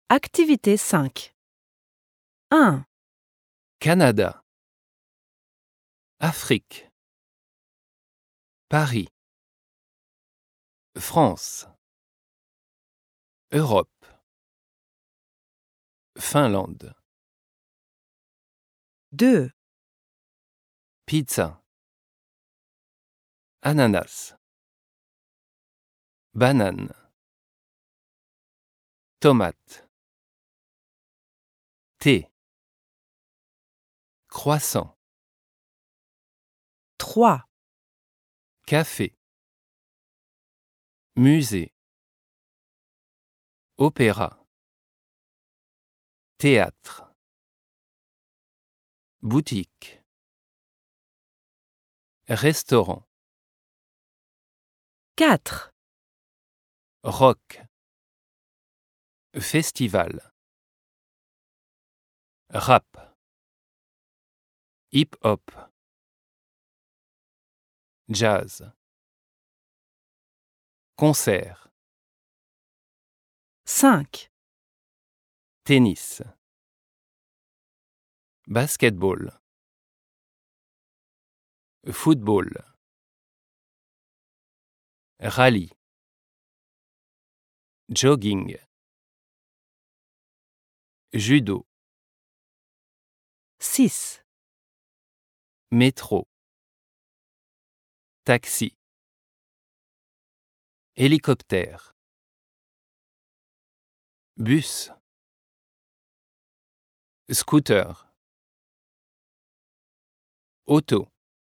Activité 5. 1, Canada, Afrique, Paris, France, Europe, Finlande, 2, pizza, ananas, banane, tomate, thé, croissant, 3, café, musée, opéra, théâtre, boutique, restaurant, 4, rock, festival, rap, hip-hop, jazz, concert, 5, tennis, basketball, football, rallye, jogging, judo, 6, métro, taxi, hélicoptère, bus, scooter, auto,